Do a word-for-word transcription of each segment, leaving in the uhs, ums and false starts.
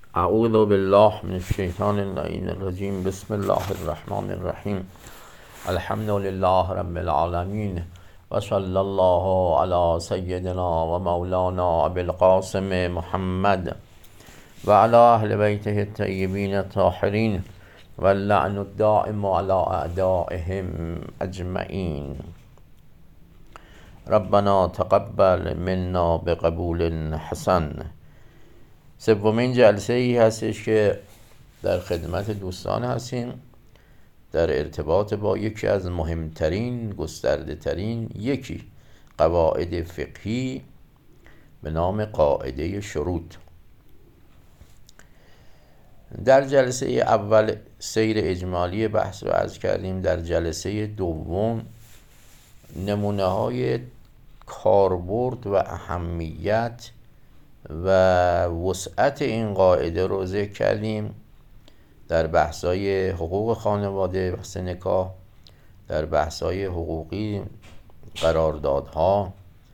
اعوذ بالله من الشیطان اللعین الرجیم. بسم الله الرحمن الرحیم. الحمد لله رب العالمین و صلی الله علی سیدنا و مولانا ابی القاسم محمد و علی اهل بیته الطیبین الطاهرین و اللعن الدائم علی اعدائهم اجمعین. ربنا تقبل منا بقبول حسن. سومین جلسه ای هستش که در خدمت دوستان هستیم در ارتباط با یکی از مهمترین گسترده ترین یکی قواعد فقهی به نام قاعده شروط. در جلسه اول سیر اجمالی بحث رو عرض کردیم. در جلسه دوم نمونه های کاربرد و اهمیت و وسعت این قاعده رو ذکر کردیم در بحث‌های حقوق خانواده، بحث نکاح، در بحث‌های حقوقی قراردادها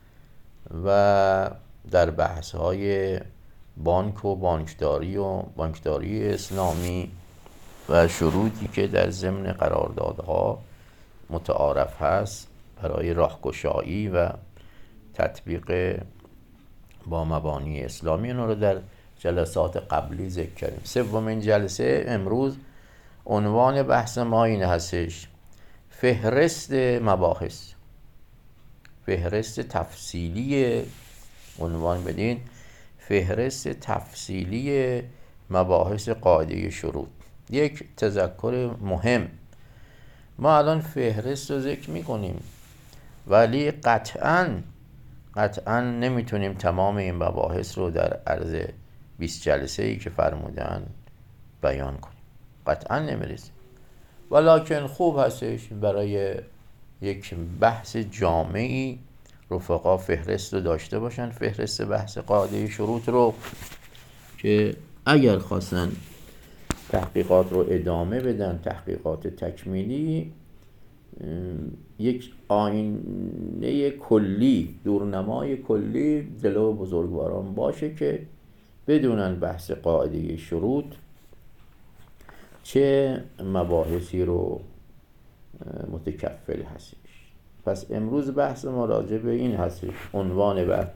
و در بحث‌های بانک و بانکداری و بانکداری اسلامی و شروطی که در ضمن قراردادها متعارف هست برای راهگشایی و تطبیق با مبانی اسلامی. اون رو در جلسات قبلی ذکر کردیم. سومین جلسه امروز عنوان بحث ما این هستش: فهرست مباحث. فهرست تفصیلی، عنوان بدین فهرست تفصیلی مباحث قاعده شروط. یک تذکر مهم: ما الان فهرست رو ذکر میکنیم ولی قطعاً قطعا نمیتونیم تمام این مباحث رو در عرض بیست جلسه ای که فرمودن بیان کنیم. قطعا نمیرسیم، ولکن خوب هستش برای یک بحث جامعی رفقا فهرست رو داشته باشن، فهرست بحث قاعده شروط رو، که اگر خواستن تحقیقات رو ادامه بدن، تحقیقات تکمیلی، یک آینه کلی، دورنمای کلی جلو بزرگواران باشه که بدونن بحث قاعده شروط چه مباحثی رو متکفل هستش. پس امروز بحث ما راجع به این هستش، عنوان بر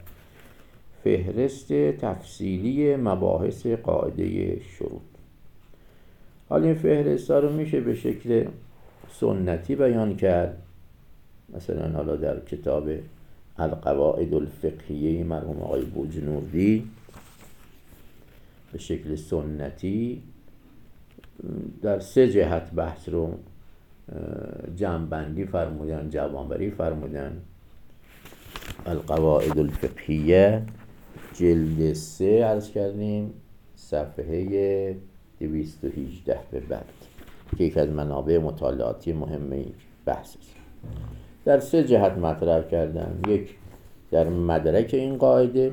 فهرست تفصیلی مباحث قاعده شروط. حالا این فهرست ها رو میشه به شکل سنتی بیان کرد، مثلا حالا در کتاب القواعد الفقهیه مرحوم آقای بوجنوردی به شکل سنتی در سه جهت بحث رو جمع‌بندی فرمودن، جوانبری فرمودن. القواعد الفقهیه جلد سه عرض کردیم، صفحه دویست و هجده به بعد، که یک از منابع مطالعاتی مهمه بحث است. در سه جهت مطرح کردن: یک، در مدرک این قاعده،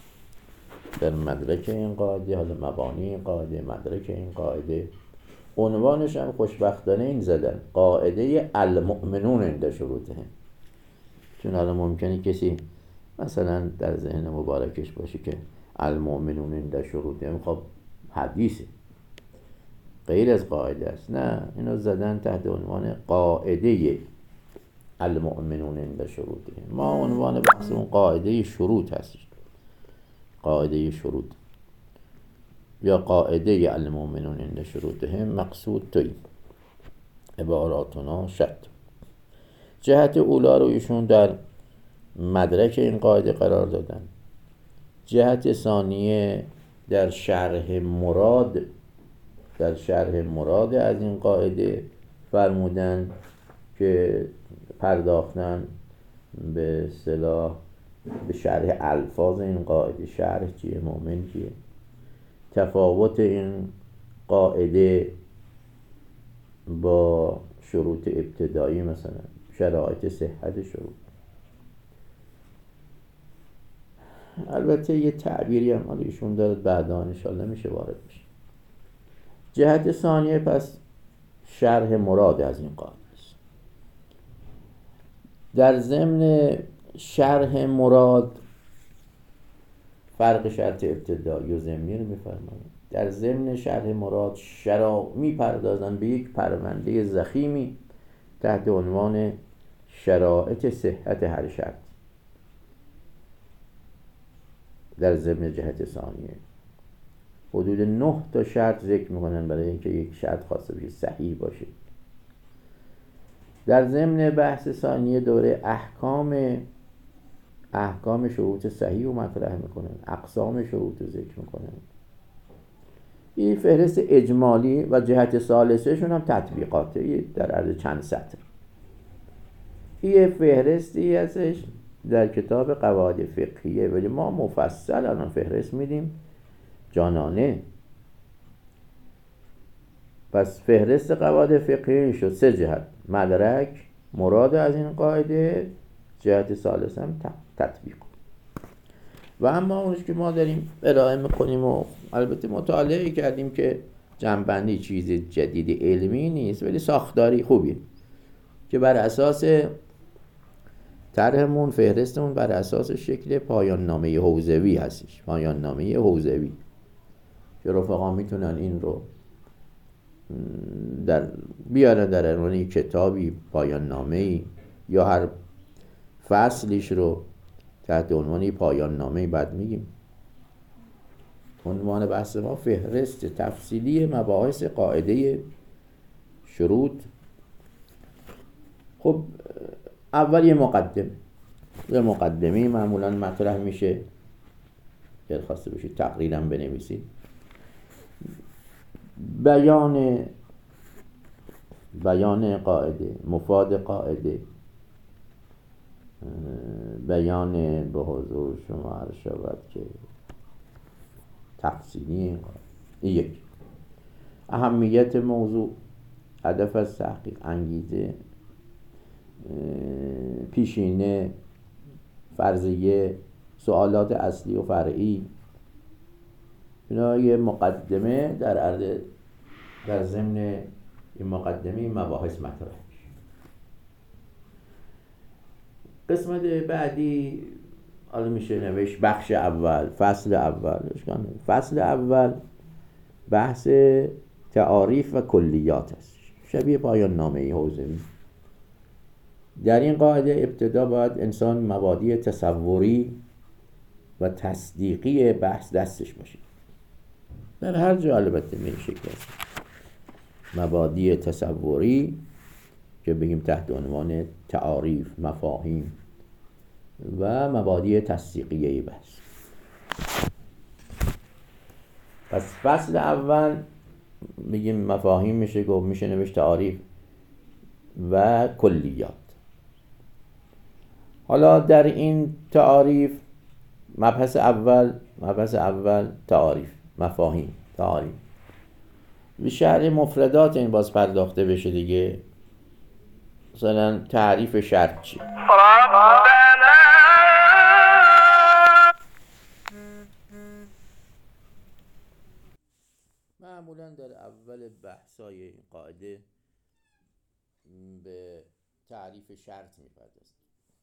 در مدرک این قاعده، حالا مبانی این قاعده، مدرک این قاعده. عنوانش هم خوشبختانه این زدن: قاعده المؤمنون عند شروطهم. چون حالا ممکنه کسی مثلا در ذهن مبارکش باشه که المؤمنون عند شروطهم خب حدیثه، غیر از قاعده است. نه، اینو زدن تحت عنوان قاعده المؤمنون عند شروطهم. ما عنوان بحث اون قاعده شروط هست، قاعده شروط یا قاعده المؤمنون عند شروطهم. مقصود توی عباراتنا شد. جهت اولا رو ایشون در مدرک این قاعده قرار دادن. جهت ثانیه در شرح مراد، در شرح مراد از این قاعده فرمودن که پرداختن به اصطلاح به شرح الفاظ این قاعده. شرح چیه؟ مؤمن چیه؟ تفاوت این قاعده با شروط ابتدایی، مثلا شرایط صحت شروط. البته یه تعبیری هم ایشون داره، بعدا انشاءالله میشه وارد بشه. جهت ثانیه پس شرح مراد از این قاعده است. در ضمن شرح مراد فرق شرط ابتدایی و ضمنی رو میفرمایند. در ضمن شرح مراد شرا میپردازند به یک پرونده ضخیمی تحت عنوان شرایط صحت هر شرط. در ضمن جهت ثانیه حدود نه تا شرط ذکر میکنن برای اینکه یک شرط خواسته بشه صحیح باشه. در ضمن بحث ثانیه دوره احکام احکام شروط صحیح رو مطرح میکنن، اقسام شروط رو ذکر میکنن. این فهرست اجمالی و جهت ثالثه شون هم تطبیقاته در عرض چند سطر. این فهرستی هستش در کتاب قواعد فقهیه، ولی ما مفصل الان فهرست میدیم جانانه. پس فهرست قواعد فقهیه شد سه جهت: مدرک، مراد از این قاعده، جهت ثالث هم تطبیق. و اما اونش که ما داریم ارائه میکنیم و البته مطالعه کردیم که جنبندی چیز جدید علمی نیست، ولی ساختاری خوبیه که بر اساس طرحمون، فهرستمون بر اساس شکل پایان نامه حوزوی هستش. پایان نامه حوزوی که رفقا میتونن این رو در بیارن در عنوان کتابی، پایان نامه‌ای، یا هر فصلیش رو تحت عنوان پایان نامه‌ای بعد میگیم. عنوان بحث ما فهرست تفصیلی مباحث قاعده شروط. خب اول یه مقدمه یه مقدمه معمولا مطرح میشه، اگر خواسته باشید تقریرم بنویسید. بیان بیان قاعده، مفاد قاعده، بیان به حضور شما عرض شود که تفصیلی این قاعده. یک، اهمیت موضوع، هدف از تحقیق، انگیزه، پیشینه، فرضیه، سوالات اصلی و فرعی. اینا یه مقدمه در عرض در ضمن این مقدمه مباحث مطرح میشه. قسمت بعدی حالا میشه نوشت بخش اول، فصل اول. فصل اول بحث تعاریف و کلیات است، شبیه پایان نامه حوزوی. در این قاعده ابتدا باید انسان مبادی تصوری و تصدیقی بحث دستش باشه. در هر جا البته به این شکل است. مبادی تصوری که بگیم تحت عنوان تعاریف، مفاهیم، و مبادی تصدیقیه بحث. پس فصل اول بگیم مفاهیم میشه گفت، میشه نوشت تعاریف و کلیات. حالا در این تعاریف مبحث اول مبحث اول تعاریف، مفاهیم، تعاریف. به شرح مفردات این باز پرداخته بشه دیگه. مثلا تعریف شرط چی؟ معمولا در اول بحثای این قاعده به تعریف شرط میپردازه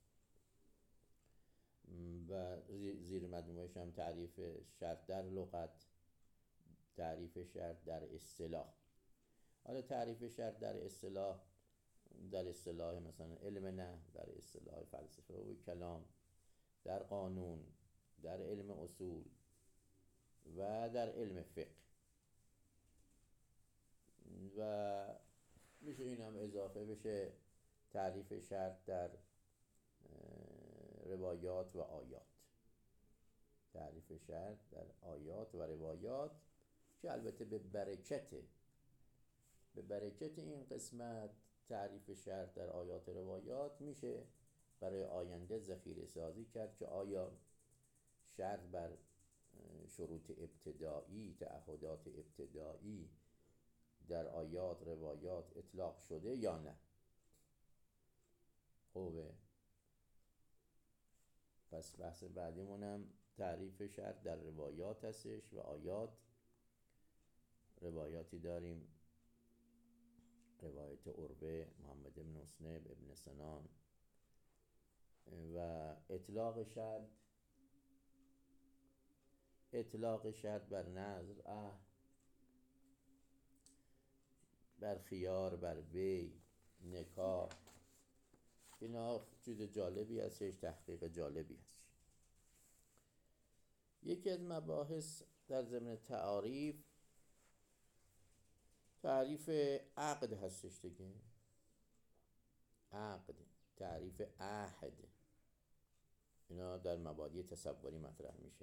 و زیر مجموعش هم تعریف شرط در لغت، تعریف شرط در اصطلاح. حالا تعریف شرط در اصطلاح، در اصطلاح مثلا علم نحو، در اصطلاح فلسفه و کلام، در قانون، در علم اصول و در علم فقه. و میشه این هم اضافه بشه تعریف شرط در روایات و آیات. تعریف شرط در آیات و روایات که البته به برکت به برکت این قسمت تعریف شرط در آیات و روایات میشه برای آینده ذخیره سازی کرد که آیا شرط بر شروط ابتدایی، تعهدات ابتدایی در آیات، روایات اطلاق شده یا نه. خوبه. پس بحث بعدیمونم تعریف شرط در روایات هستش و آیات. روایاتی داریم، روایت عروه، محمد بن مسنب، ابن سنان. و اطلاق شرط اطلاق شرط بر نظر، عهد، بر خیار، بر بی، نکاح. اینا چیز جالبی هستش، تحقیق جالبی هست. یکی از مباحث در ضمن تعاریف تعریف عقد هستش دیگه. عقد، تعریف عهد، اینا در مبادی تصوری مطرح میشه.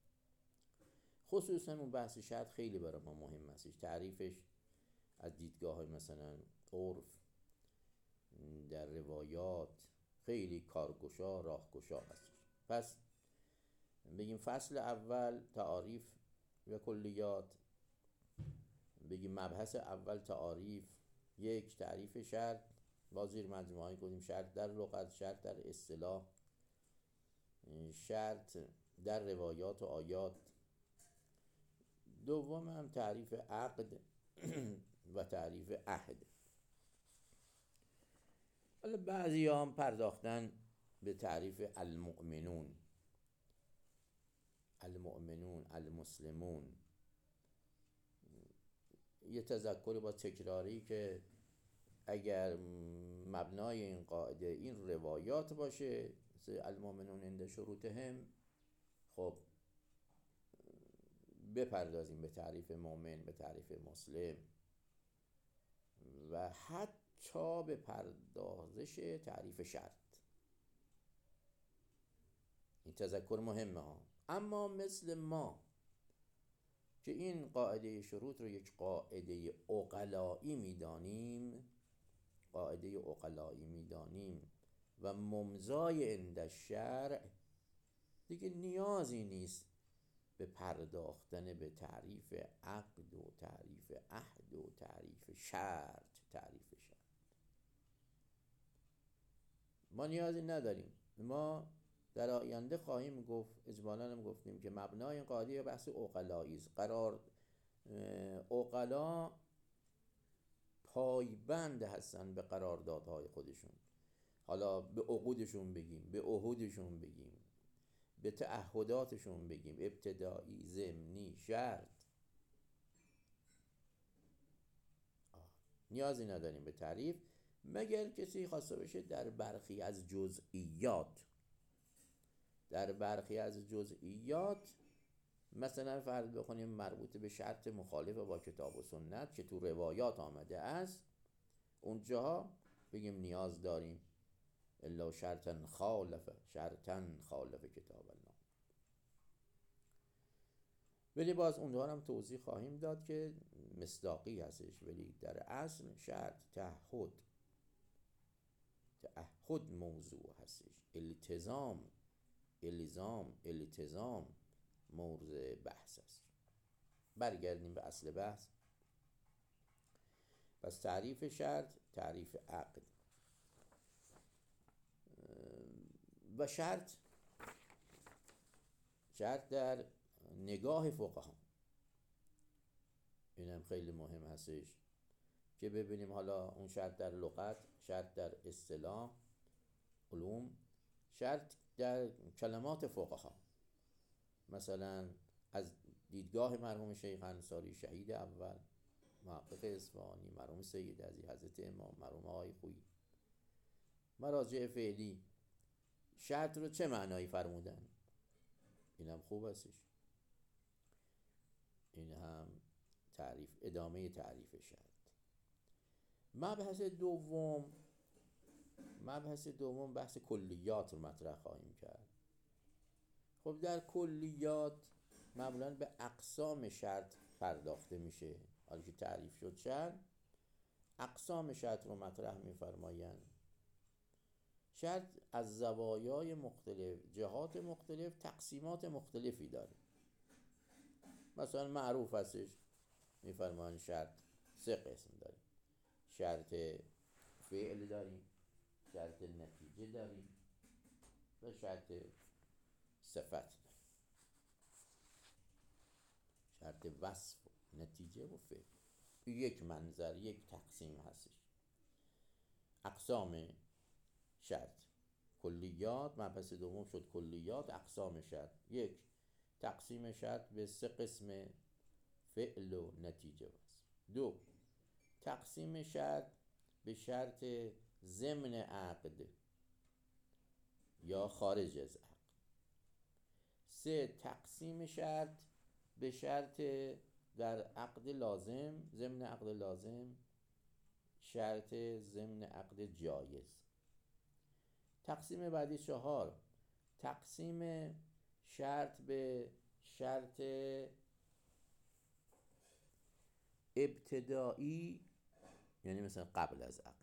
خصوصا اون بحث شرط خیلی برای ما مهم هستش. تعریفش از دیدگاه مثلا عرف، در روایات خیلی کارگشا، راهگشا هستش. پس بگیم فصل اول تعاریف و کلیات، بگیم مبحث اول تعاریف. یک، تعریف شرط، با زیر مجموعه گفتیم شرط در لغت، شرط در اصطلاح، شرط در روایات و آیات. دوم هم تعریف عقد و تعریف عهد. حالا بعضی هم پرداختن به تعریف المؤمنون، المؤمنون، المسلمون. یه تذکری با تکراری که اگر مبنای این قاعده این روایات باشه، المؤمنون عند شروطهم، خب بپردازیم به تعریف مؤمن، به تعریف مسلم و حتی به پردازش تعریف شرط. این تذکر مهمه ها. اما مثل ما که این قاعده شروط رو یک قاعده عقلایی میدانیم، قاعده عقلایی میدانیم و ممضای عند الشرع، دیگه نیازی نیست به پرداختن به تعریف عقد و تعریف عهد و تعریف شرط. تعریف شرط ما نیازی نداریم. ما در آینده خواهیم گفت، اجمالاً هم گفتیم که مبنای این قاعده بحث عقلایی است. قرار عقلا پایبند هستن به قراردادهای خودشون. حالا به عقودشون بگیم، به عهودشون بگیم، به تعهداتشون بگیم، ابتدایی، ضمنی، شرط. نیازی نداریم به تعریف، مگر کسی خواسته باشه در برخی از جزئیات، در برخی از جزئیات مثلا فرض بکنیم مربوط به شرط مخالف با کتاب و سنت که تو روایات آمده است، اونجاها بگیم نیاز داریم. الا شرطا خالف، شرطا خالف کتاب الله. ولی باز اونها هم توضیح خواهیم داد که مصداقی هستش، ولی در اصل شرط تعهد، تعهد موضوع هستش. التزام، الزام، التزام موضوع بحث است. برگردیم به اصل بحث. پس تعریف شرط، تعریف عقد و شرط. شرط در نگاه فقها، این هم خیلی مهم هستش که ببینیم حالا اون شرط در لغت، شرط در اصطلاح علوم، شرط در کلمات فقها. مثلا از دیدگاه مرحوم شیخ انصاری شهید اول، محقق اصفهانی، مرحوم سید عزیز، حضرت امام، مرحوم آقای خویی، مراجع فعلی، شرط رو چه معنایی فرمودن؟ این هم خوب هستش. این هم تعریف، ادامه تعریف شرط. مبحث دوم، مبحث دوم بحث کلیات رو مطرح خواهیم کرد. خب در کلیات معمولاً به اقسام شرط پرداخته میشه. حالا که تعریف شد شرط، اقسام شرط رو مطرح میفرمایند. شرط از زوایای مختلف، جهات مختلف، تقسیمات مختلفی داره. مثلا معروف هستش، میفرمایند شرط سه قسم داره. شرط فعل داریم، شرط نتیجه داریم و شرط صفت داریم. شرط وصف، نتیجه و فعل. یک منظر، یک تقسیم هستش. اقسام شرط، کلیات. مبحث دوم شد کلیات، اقسام شرط. یک، تقسیم شرط به سه قسم، فعل و نتیجه وصف. دو، تقسیم شرط به شرط ضمن عقد یا خارج از عقد. سه، تقسیم شرط به شرط در عقد لازم، ضمن عقد لازم، شرط ضمن عقد جایز. تقسیم بعدی چهار، تقسیم شرط به شرط ابتدایی، یعنی مثلا قبل از عقد،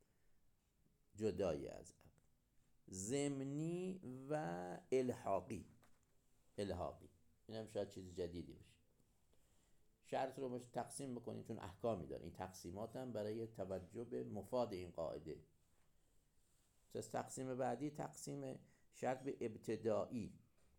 جدای از عقد، ضمنی و الحاقی. الحاقی این هم شاید چیز جدیدی باشه. شرط رو باشه تقسیم بکنیم چون احکامی داره. این تقسیمات هم برای توجه به مفاد این قاعده. پس تقسیم بعدی تقسیم شرط به ابتدایی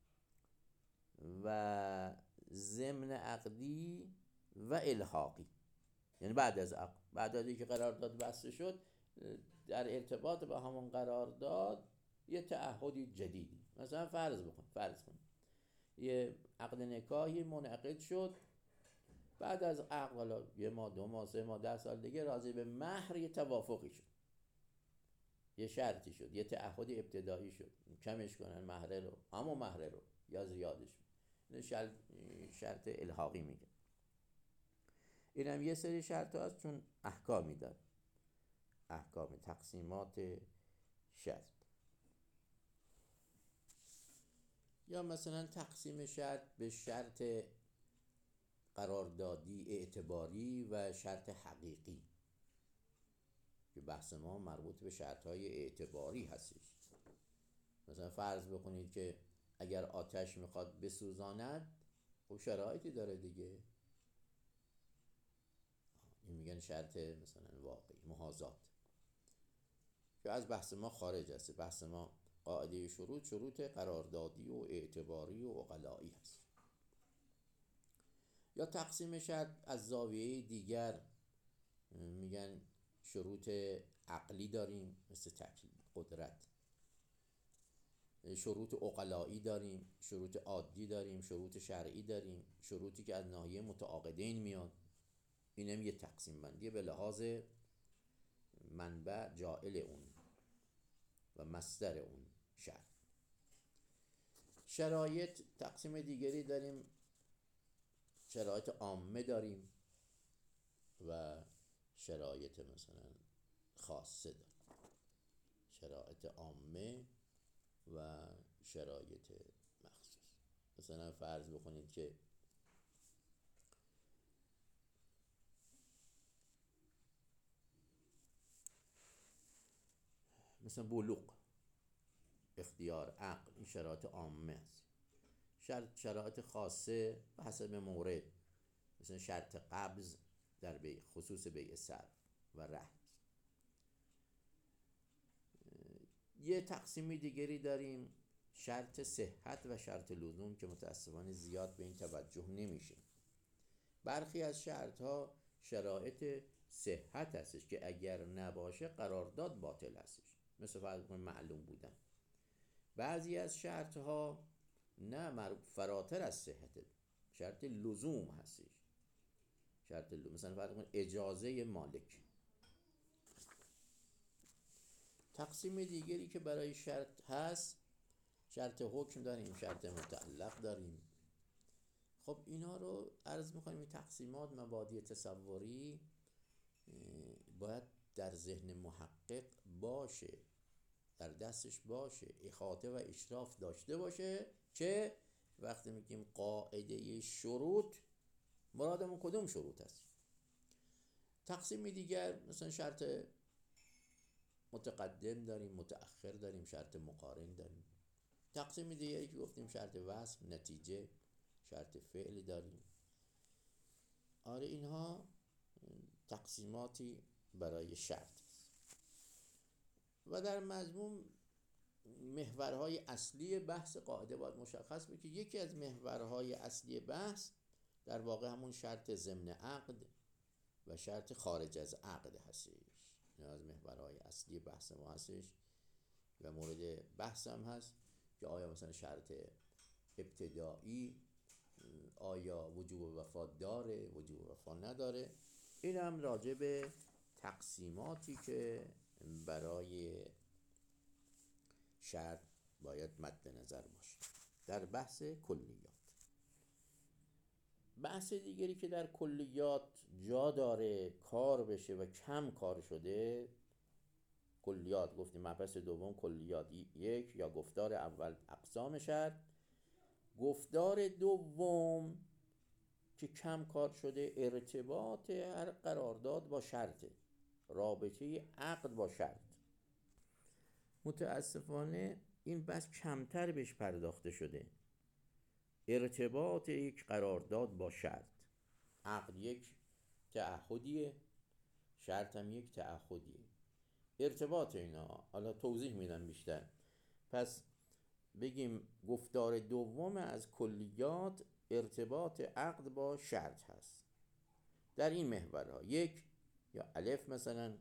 و ضمن عقدی و الحاقی، یعنی بعد از عقد، بعد از اینکه قرارداد بسته شد در ارتباط با همون قرارداد یه تعهدی جدیدی. مثلا فرض بکن فرض کن یه عقد نکاحی منعقد شد، بعد از عقد حالا یه ماه دو ماه سه ماه ده سال دیگه راضی به مهر یه توافقی شد، یه شرطی شد، یه تعهد ابتدایی شد، کمش کنن مهره رو، همون مهره رو یا زیادش. این شرط شرط الحاقی میگه. این هم یه سری شرط هست چون احکامی داره، احکام تقسیمات شرط. یا مثلا تقسیم شرط به شرط قراردادی اعتباری و شرط حقیقی که بحث ما مربوط به شرط‌های اعتباری هستش. مثلا فرض بکنید که اگر آتش میخواد بسوزاند، خب شرایطی داره دیگه، این میگن شرط مثلا واقعی محاذات که از بحث ما خارج هست. بحث ما قاعده شروط شروط قراردادی و اعتباری و عقلایی هست. یا تقسیم شرط از زاویه دیگر، میگن شروط عقلی داریم مثل تکلیف قدرت، شروط عقلایی داریم، شروط عادی داریم، شروط شرعی داریم، شروطی که از ناحیه متعاقدین میاد. اینم یه تقسیم بندیه به لحاظ منبع جائل اون و مصدر اون شرط. شرایط تقسیم دیگری داریم، شرایط عامه داریم و شرایط مثلا خاصه داریم. شرایط عامه و شرایط مخصوص. مثلا فرض بکنید که مثلا بلوغ، اختیار، عقل، این شرایط عامه است. شرط شرایط خاصه به حسب مورد، مثلا شرط قبض در بیع، خصوص بیع صرف و رهن. یه تقسیمی دیگری داریم شرط صحت و شرط لزوم که متاسفانه زیاد به این توجه نمیشه. برخی از شرط ها شرایط صحت هستش که اگر نباشه قرارداد باطل هستش، مثل فرض کنید معلوم بودن. بعضی از شرط ها نه فراتر از صحت، شرط لزوم هستش. شرط لزوم مثلا فرض کنید اجازه مالک. تقسیم دیگری که برای شرط هست شرط حکم داریم، شرط متعلق داریم. خب اینا رو عرض می‌کنیم این تقسیمات مبادی تصوری باید در ذهن محقق باشه، در دستش باشه، احاطه و اشراف داشته باشه که وقتی میگیم قاعده شروط مرادمون کدوم شروط هست. تقسیم دیگر مثلا شرط متقدم داریم، متأخر داریم، شرط مقارن داریم. تقسیم دیگری که گفتیم شرط وصف، نتیجه، شرط فعل داریم. آره اینها تقسیماتی برای شرط است. و در مضمون محورهای اصلی بحث قاعده باید مشخص بشه که یکی از محورهای اصلی بحث در واقع همون شرط ضمن عقد و شرط خارج از عقد هستش. این از محورهای اصلی بحث ما هستش و مورد بحث هم هست که آیا مثلا شرط ابتدایی آیا وجوب وفا داره، وجوب وفا نداره. این هم راجع به تقسیماتی که برای شرط باید مد نظر باشه در بحث کلیات. بحث دیگری که در کلیات جا داره کار بشه و کم کار شده، کلیات گفتیم مبحث دوم کلیات یک یا گفتار اول اقسام شرط، گفتار دوم که کم کار شده ارتباط هر قرارداد با شرطه، رابطه عقد با شرط. متاسفانه این بس کمتر بهش پرداخته شده. ارتباط یک قرارداد با شرط، عقد یک تعهدیه، شرط هم یک تعهدیه. ارتباط اینا حالا توضیح میدم بیشتر. پس بگیم گفتار دوم از کلیات ارتباط عقد با شرط هست در این محورها. یک یا الف مثلا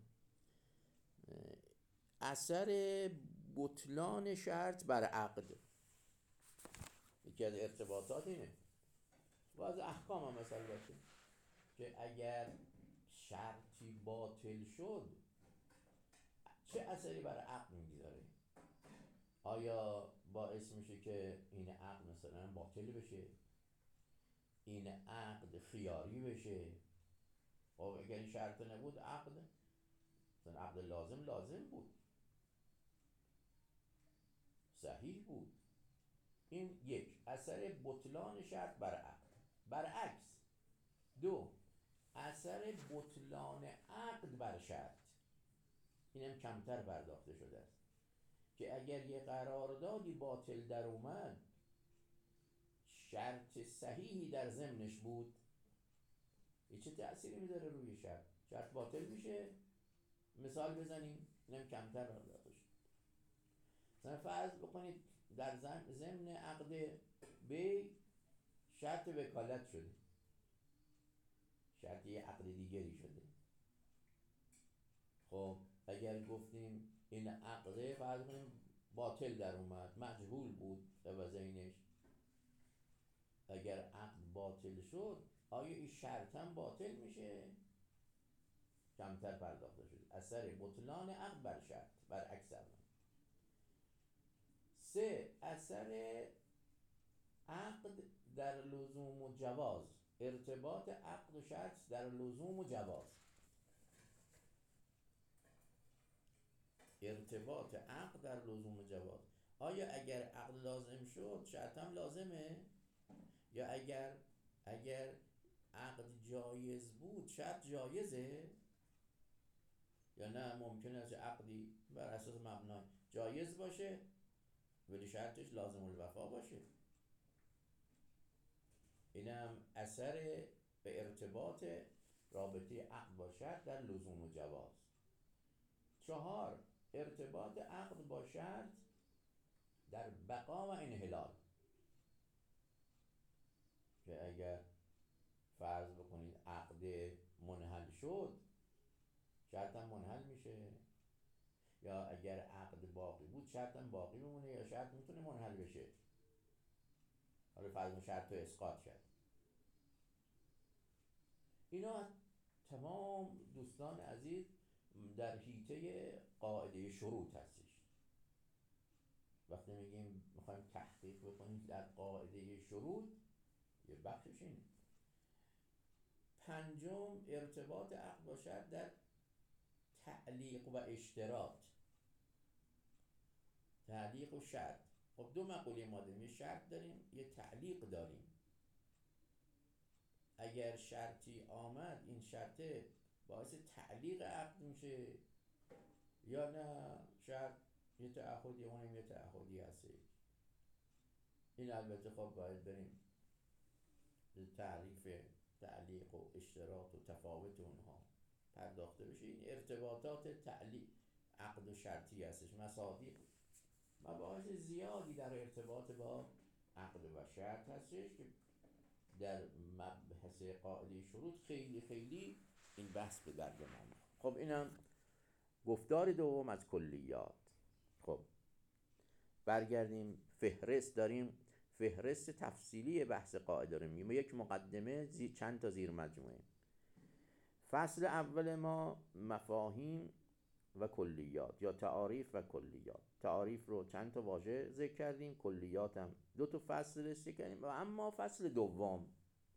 اثر بطلان شرط بر عقد، یکی از ارتباطات اینه. و از احکام هم مثلا باشه که اگر شرطی باطل شد چه اثری بر عقد میگذاره. آیا باعث میشه که این عقد مثلا باطل بشه، این عقد خیاری بشه؟ خب اگر این شرط نبود عقد مثلا عقد لازم لازم بود، صحیح بود. این یک اثر بطلان شرط بر عقد. برعکس دو اثر بطلان عقد بر شرط، اینم کمتر پرداخته شده است که اگر یه قراردادی باطل در اومد شرط صحیحی در ضمنش بود، این چه تأثیری میذاره روی شرط؟ شرط باطل میشه. مثال بزنیم اینم کمتر پرداخته شده. مثلا فرض بکنید در ضمن عقد بی شرط وکالت شده، شرط یه عقد دیگری شده. خب اگر گفتیم این عقد فرض کنیم باطل در اومد، مجهول بود عوضینش، اگر عقد باطل شد آیا این شرط هم باطل میشه؟ کمتر پرداخته شد. اثر بطلان عقد بر شرط برعکس اول. سه اثر عقد در لزوم و جواز، ارتباط عقد و شرط در لزوم و جواز. ارتباط عقد در لزوم و جواز، آیا اگر عقد لازم شد شرط هم لازمه؟ یا اگر اگر عقد جایز بود شرط جایزه؟ یا نه ممکنه از عقدی بر اساس مبنای جایز باشه ولی شرطش لازم الوفا باشه؟ اینم اثر به ارتباط رابطه عقد با شرط در لزوم و جواز. چهار ارتباط عقد با شرط در بقا و انحلال، که اگر فرض بکنید عقد منحل شد شرط هم منحل میشه، یا اگر عقد باقی بود شرط هم باقی بمونه، یا شرط میتونه منحل بشه. حالا فرض شرط رو اسقاط شد. اینا تمام دوستان عزیز در حیطه قاعده شروط هستش. وقتی میگیم میخوایم تحقیق بکنیم در قاعده شروط یه بخشش اینه. پنجم ارتباط عقد با شرط در تعلیق و اشتراط. تعلیق و شرط، خب دو مقوله ما داریم، یه شرط داریم یه تعلیق داریم. اگر شرطی آمد این شرط باعث تعلیق عقد میشه یا نه شرط یه تعهدی اونم یه تعهدی هست. این البته خب باید بریم تعریف تعلیق و اشتراط و تفاوت اونها پرداخته بشه. این ارتباطات تعلیق عقد و شرطی هستش. مصادیق مباحث زیادی در ارتباط با عقد و شرط هستش که در مبحث قاعده شروط خیلی خیلی این بحث به درد ما. خب اینم گفتار دوم از کلیات. خب برگردیم فهرست داریم، فهرست تفصیلی بحث قاعده رو میگیم. یک مقدمه زی چند تا زیر مجموعه. فصل اول ما مفاهیم و کلیات یا تعاریف و کلیات. تعاریف رو چند تا واژه ذکر کردیم، کلیات هم دو تا فصل رسید کردیم. و اما فصل دوم،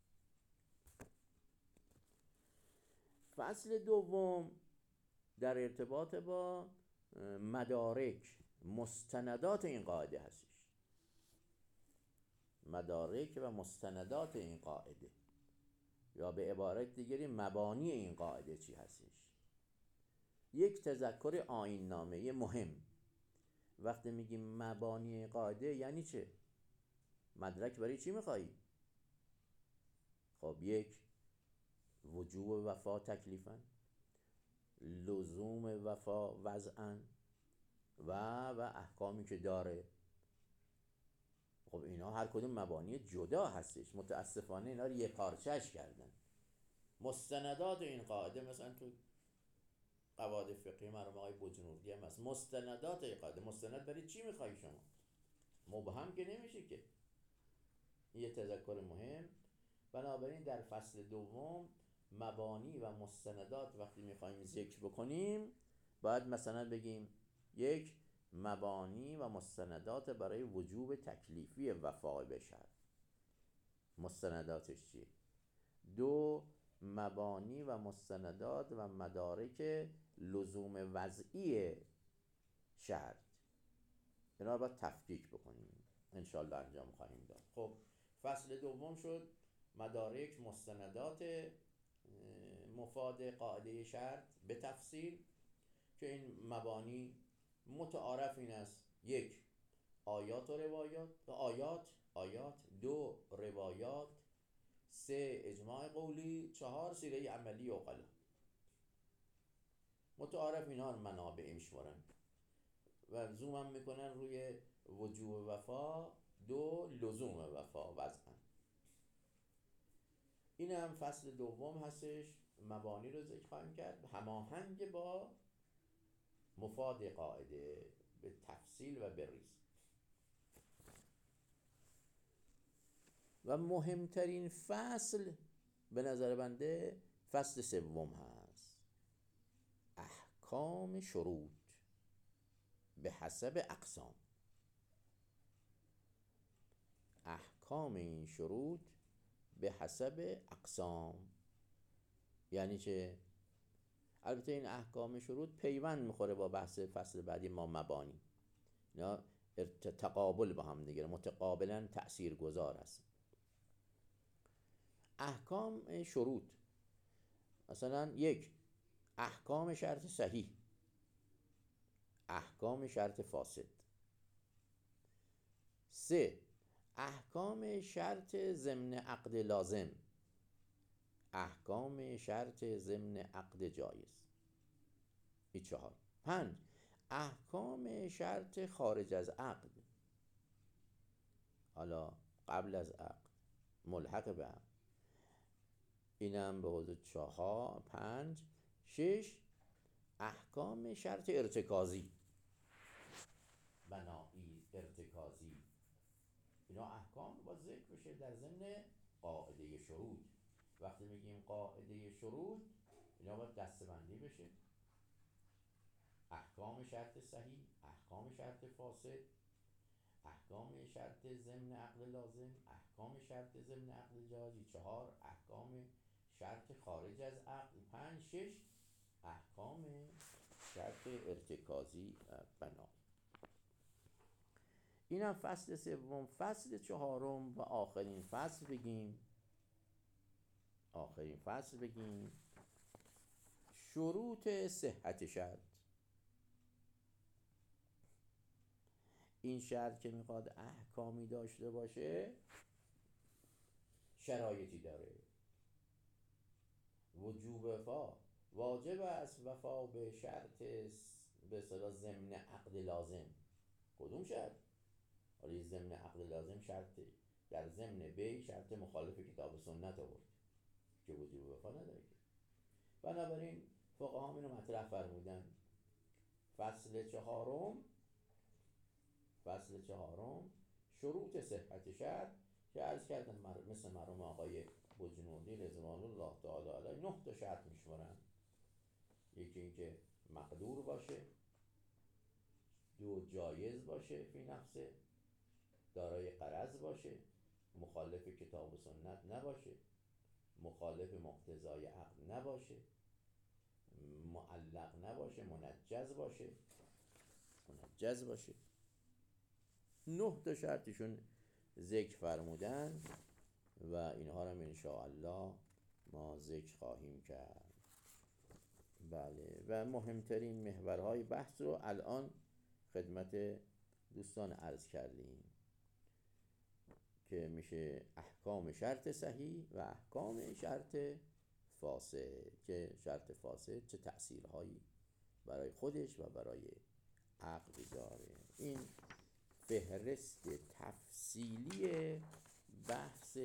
فصل دوم در ارتباط با مدارک، مستندات این قاعده هستش. مدارک و مستندات این قاعده، یا به عبارت دیگری مبانی این قاعده چی هستش. یک تذکر آیین نامه مهم. وقتی میگیم مبانی قاعده یعنی چه؟ مدرک برای چی میخوایی؟ خب یک، وجوب وفا تکلیفاً، لزوم وفا وضعاً و و احکامی که داره. خب اینا هر کدوم مبانی جدا هستش. متاسفانه اینا رو یه پارچه‌اش کردن. مستندات این قاعده مثلا تو قواعد فقهی مرحوم آقای بجنوردی هم هست. مستندات این قاعده، مستند برای چی میخوایی شما؟ مبهم که نمیشه که. یه تذکر مهم. بنابراین در فصل دوم مبانی و مستندات وقتی میخوایم ذکر بکنیم، باید مثلا بگیم یک، مبانی و مستندات برای وجوب تکلیفی وفا به شرط. مستنداتش چیه؟ دو، مبانی و مستندات و مدارک لزوم وضعی شرط. اینا رو باید تفکیک بکنیم، انشالله انجام خواهیم داد. خب فصل دوم شد مدارک، مستندات مفاد قاعده شرط به تفصیل، که این مبانی متعارف این است: یک، آیات و روایات آیات آیات دو، روایات سه، اجماع قولی چهار، سیره عملی عقلا. متعارف اینا رو منابع میشورن و زوم هم میکنن روی وجوب وفا، دو، لزوم وفا وضعا. این هم فصل دوم هستش. مبانی رو ذکر خواهیم کرد هماهنگ با مفاد قاعده به تفصیل و به ریز. و مهمترین فصل به نظر بنده فصل سوم هست، احکام شروط به حسب اقسام. احکام این شروط به حسب اقسام یعنی چه؟ البته این احکام شروط پیوند میخوره با بحث فصل بعدی ما مبانی. اینا تقابل با هم دیگه متقابلا تأثیر گذار هست. احکام شروط مثلا یک، احکام شرط صحیح، احکام شرط فاسد. سه، احکام شرط ضمن عقد لازم، احکام شرط ضمن عقد جایز. این چهار. پنج، احکام شرط خارج از عقد، حالا قبل از عقد، ملحق به عقد. اینم به حدود چهار. پنج. شش، احکام شرط ارتکازی، بنایی ارتکازی. اینا احکام با ذکر بشه در ضمن قاعده شروط. وقتی میگیم قاعده شروط، اینا باید دسته‌بندی بشه: احکام شرط صحیح، احکام شرط فاسد، احکام شرط ضمن عقد لازم، احکام شرط ضمن عقد جایز. چهار، احکام شرط خارج از عقد. پنج. شش، احکام شرط ارتکازی بنا. این هم فصل سوم. فصل چهارم و آخرین فصل بگیم آخرین فصل بگیم شروط صحت شرط. این شرط که میخواد احکامی داشته باشه شرایطی داره. وجوب وفا، واجب است وفا به شرط به اصطلاح ضمن عقد لازم. کدوم شرط؟ حالا ضمن عقد لازم شرط در ضمن بی شرط مخالف کتاب سنت آورد که وجوب وفا نداره که. بنابراین فقها اینو مطرح فرمودن. فصل چهارم فصل چهارم شروط صحت شرط که عرض کردم مثل مرحوم آقای و جنودی رضوان الله تعالی علیه نه تا شرط میشورن. یکی اینکه مقدور باشه، دو جایز باشه فی نفسه، دارای قرض باشه، مخالف کتاب و سنت نباشه، مخالف مقتضای عقل نباشه، معلق نباشه، منجز باشه منجز باشه. نه تا شرطشون ذکر فرمودن و اینها رو انشاءالله ما ذکر خواهیم کرد. بله، و مهمترین محورهای بحث رو الان خدمت دوستان عرض کردیم که میشه احکام شرط صحیح و احکام شرط فاسد، که شرط فاسد چه تأثیرهایی برای خودش و برای عقل داره. این فهرست تفصیلی بحث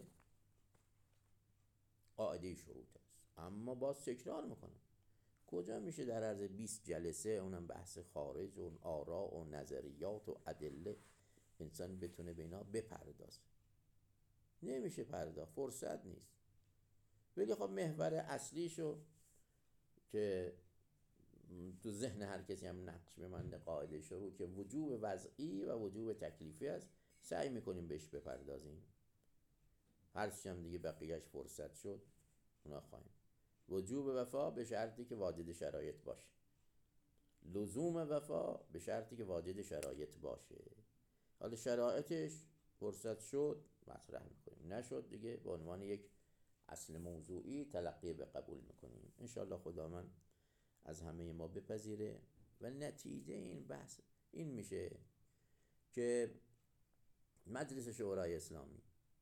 قاعده شروط است. اما باز تکرار میکنم، کجا میشه در عرض بیست جلسه، اونم بحث خارج و اون آراء و نظریات و ادله، انسان بتونه به اینا بپردازه؟ نمیشه پرداخت، فرصت نیست. ولی خب محور اصلیشو که تو ذهن هر کسی هم نقش بمنده قاعده شروع که وجوب وضعی و وجوب تکلیفی است، سعی میکنیم بهش بپردازیم. هرچی هم دیگه بقیهش فرصت شد اونا خواهیم. وجوب وفا به شرطی که واجد شرایط باشه، لزوم وفا به شرطی که واجد شرایط باشه. حالا شرایطش فرصت شد مطرح میکنیم، نشد دیگه به عنوان یک اصل موضوعی تلقی به قبول میکنیم. انشاءالله خداوند از همه ما بپذیره و نتیجه این بحث این میشه که مجلس شورای اسلامی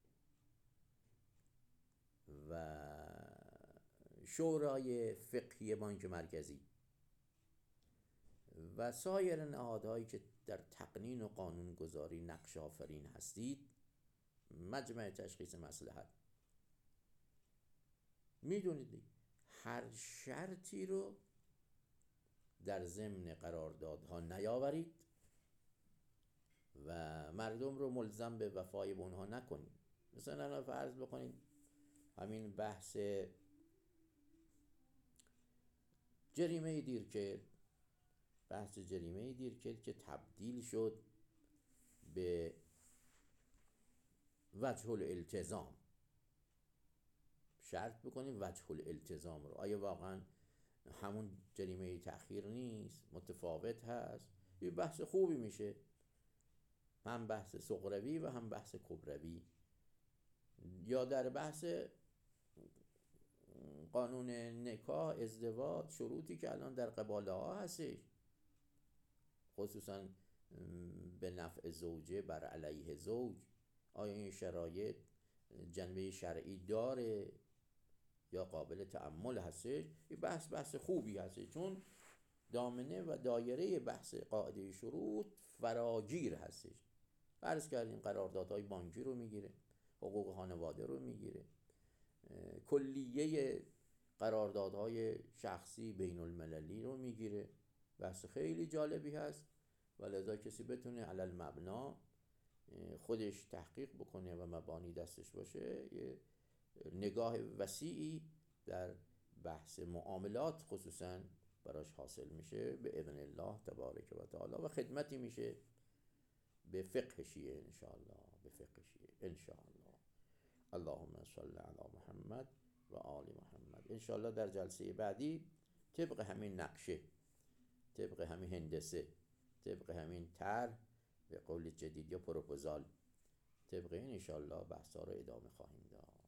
و شورای فقهی بانک مرکزی و سایر نهادهایی که در تقنین و قانون گذاری نقش آفرین هستید، مجمع تشخیص مصلحت، میدونید هر شرطی رو در ضمن قراردادها نیاورید و مردم رو ملزم به وفای به اونها نکنید. مثلا فرض بکنید همین بحث جریمه دیرکرد، بحث جریمه دیرکرد که تبدیل شد به وجه الالتزام، شرط بکنیم وجه الالتزام رو. آیا واقعا همون جریمه تأخیر نیست، متفاوت هست؟ یه بحث خوبی میشه، هم بحث صغروی و هم بحث کبروی. یا در بحث قانون نکاح، ازدواج، شروطی که الان در قباله ها هستش، خصوصا به نفع زوجه بر علیه زوج، آیا این شرایط جنبه شرعی داره یا قابل تأمل هستش؟ این بحث بحث خوبی هستش، چون دامنه و دایره بحث قاعده شروط فراگیر هستش. فرض کردیم قراردادهای بانکی رو میگیره، حقوق خانواده رو میگیره، کلیه قراردادهای شخصی بین المللی رو میگیره. بحث خیلی جالبی هست و لذا کسی بتونه علی المبنا خودش تحقیق بکنه و مبانی دستش باشه، یه نگاه وسیعی در بحث معاملات خصوصا براش حاصل میشه به اذن الله تبارک و تعالی و خدمتی میشه به فقه شیعه انشاءالله، به فقه شیعه انشاءالله. اللهم صل علی محمد و آل محمد. انشاءالله در جلسه بعدی طبق همین نقشه، طبق همین هندسه، طبق همین طرح، به قول جدید یا پروپوزال، طبق این انشاءالله بحثا رو ادامه خواهیم داد.